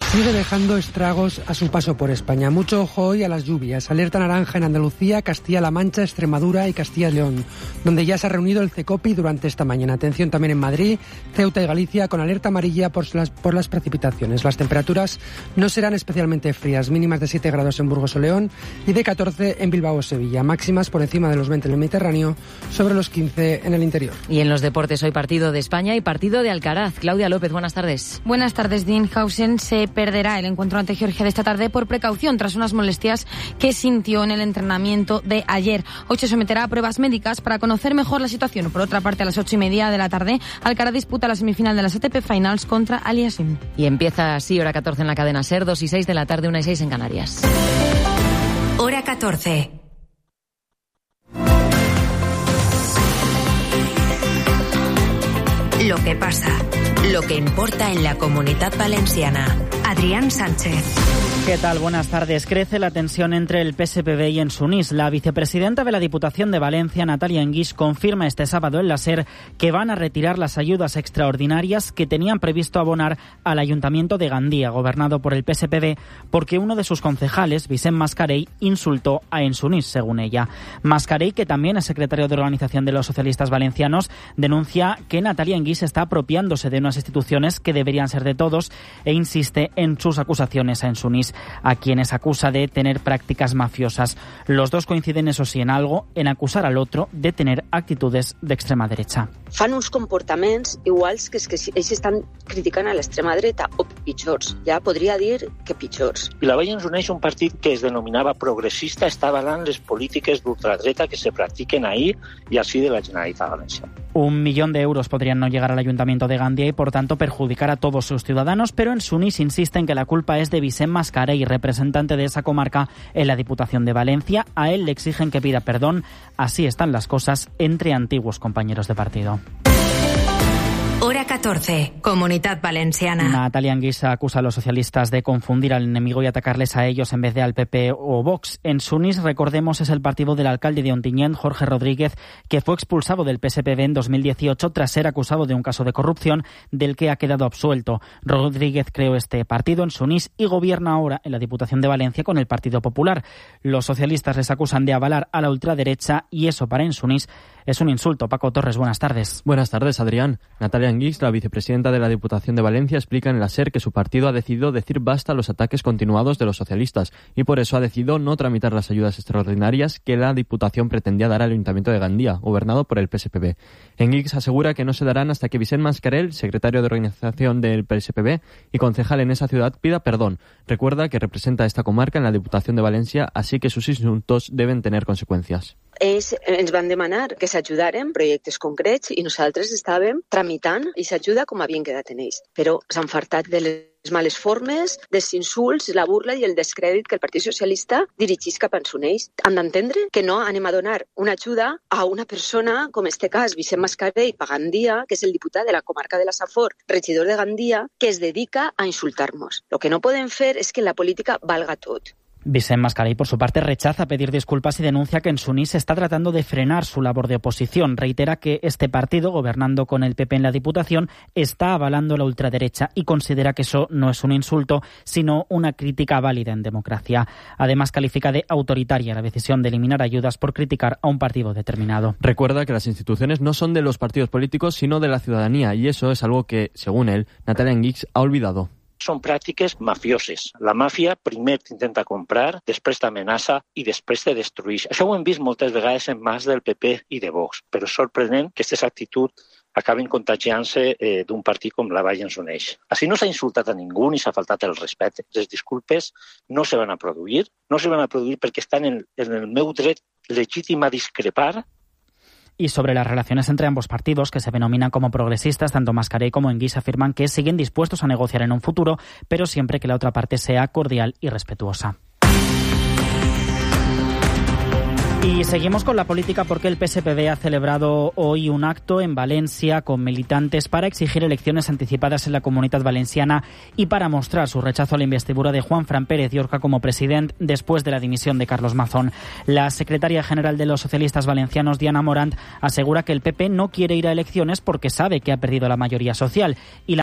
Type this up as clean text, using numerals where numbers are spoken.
Sigue dejando estragos a su paso por España. Mucho ojo hoy a las lluvias. Alerta naranja en Andalucía, Castilla-La Mancha, Extremadura y Castilla y León, donde ya se ha reunido el CECOPI durante esta mañana. Atención también en Madrid, Ceuta y Galicia, con alerta amarilla por las precipitaciones. Las temperaturas no serán especialmente frías, mínimas de 7 grados en Burgos o León y de 14 en Bilbao o Sevilla. Máximas por encima de los 20 en el Mediterráneo, sobre los 15 en el interior. Y en los deportes hoy partido de España y partido de Alcaraz. Claudia López, buenas tardes. Buenas tardes. Dinhausen se perderá el encuentro ante Georgia de esta tarde por precaución tras unas molestias que sintió en el entrenamiento de ayer. Hoy se someterá a pruebas médicas para conocer mejor la situación. Por otra parte, a las 8:30 de la tarde, Alcaraz disputa la semifinal de las ATP Finals contra Aliassime. Y empieza así, hora 14 en la cadena SER, 2 y 6 de la tarde, 1 y 6 en Canarias. Hora 14. Lo que pasa, lo que importa en la Comunitat Valenciana. Adrián Sánchez. ¿Qué tal? Buenas tardes. Crece la tensión entre el PSPV y Ensuniz. La vicepresidenta de la Diputación de Valencia, Natalia Enguix, confirma este sábado en la SER que van a retirar las ayudas extraordinarias que tenían previsto abonar al Ayuntamiento de Gandía, gobernado por el PSPV, porque uno de sus concejales, Vicent Mascarell, insultó a Ensuniz, según ella. Mascarell, que también es secretario de Organización de los Socialistas Valencianos, denuncia que Natalia Enguix está apropiándose de unas instituciones que deberían ser de todos e insiste en sus acusaciones a Ensuniz, a quienes acusa de tener prácticas mafiosas. Los dos coinciden, eso sí, en algo, en acusar al otro de tener actitudes de extrema derecha. Fan uns comportaments iguals que ells estan criticant a l'extrema dreta, o pitjors. Ja podria dir que pitjors. I la Vall ens uneix un partit que es denominava progressista, està avalant les polítiques d'ultradreta que se practiquen ahí y al sí de la Generalitat Valenciana. 1 millón de euros podrían no llegar al Ayuntamiento de Gandía y, por tanto, perjudicar a todos sus ciudadanos, pero Ensuniz insiste en que la culpa es de Vicent Mascarell, representante de esa comarca en la Diputación de Valencia. A él le exigen que pida perdón. Así están las cosas entre antiguos compañeros de partido. Hora 14, Comunitat Valenciana. Natalia Enguix acusa a los socialistas de confundir al enemigo y atacarles a ellos en vez de al PP o Vox. Ensuniz, recordemos, es el partido del alcalde de Ontinyent, Jorge Rodríguez, que fue expulsado del PSPV en 2018 tras ser acusado de un caso de corrupción del que ha quedado absuelto. Rodríguez creó este partido, Ensuniz, y gobierna ahora en la Diputación de Valencia con el Partido Popular. Los socialistas les acusan de avalar a la ultraderecha y eso para Ensuniz es un insulto. Paco Torres, buenas tardes. Buenas tardes, Adrián. Natalia Enguix, la vicepresidenta de la Diputación de Valencia, explica en la SER que su partido ha decidido decir basta a los ataques continuados de los socialistas y por eso ha decidido no tramitar las ayudas extraordinarias que la Diputación pretendía dar al Ayuntamiento de Gandía, gobernado por el PSPV. Enguix asegura que no se darán hasta que Vicent Mascarell, secretario de Organización del PSPV y concejal en esa ciudad, pida perdón. Recuerda que representa a esta comarca en la Diputación de Valencia, así que sus insultos deben tener consecuencias. Ells ens van demanar que s'ajudaren projectes concrets i nosaltres estàvem tramitant i s'ajuda com havien quedat en ells. Però s'han fartat de les males formes, dels insults, la burla i el descrèdit que el Partit Socialista dirigís cap a Ensuniz. Han d'entendre que no anem a donar una ajuda a una persona, com en este cas Vicent Mascarell, pa Gandia, que és el diputat de la comarca de la Safor, regidor de Gandia, que es dedica a insultar-nos. Lo que no podem fer és que la política valga tot. Vicent Mascarell, por su parte, rechaza pedir disculpas y denuncia que Ensuniz está tratando de frenar su labor de oposición. Reitera que este partido, gobernando con el PP en la Diputación, está avalando la ultraderecha y considera que eso no es un insulto, sino una crítica válida en democracia. Además, califica de autoritaria la decisión de eliminar ayudas por criticar a un partido determinado. Recuerda que las instituciones no son de los partidos políticos, sino de la ciudadanía, y eso es algo que, según él, Natalia Enguix ha olvidado. Són pràctiques mafioses. La màfia primer t'intenta comprar, després t'amenaça i després te destrueix. Això ho hem vist moltes vegades en mans del PP i de Vox, però és sorprenent que aquestes actituds acaben contagiant-se d'un partit com la Vall ens uneix. Així no s'ha insultat a ningú ni s'ha faltat el respecte. Les disculpes no se van a produir, perquè estan en el meu dret legítim a discrepar. Y sobre las relaciones entre ambos partidos, que se denominan como progresistas, tanto Mascarell como Enguix afirman que siguen dispuestos a negociar en un futuro, pero siempre que la otra parte sea cordial y respetuosa. Y seguimos con la política porque el PSPV ha celebrado hoy un acto en Valencia con militantes para exigir elecciones anticipadas en la Comunitat Valenciana y para mostrar su rechazo a la investidura de Juanfran Pérez Llorca como presidente después de la dimisión de Carlos Mazón. La secretaria general de los socialistas valencianos, Diana Morant, asegura que el PP no quiere ir a elecciones porque sabe que ha perdido la mayoría social y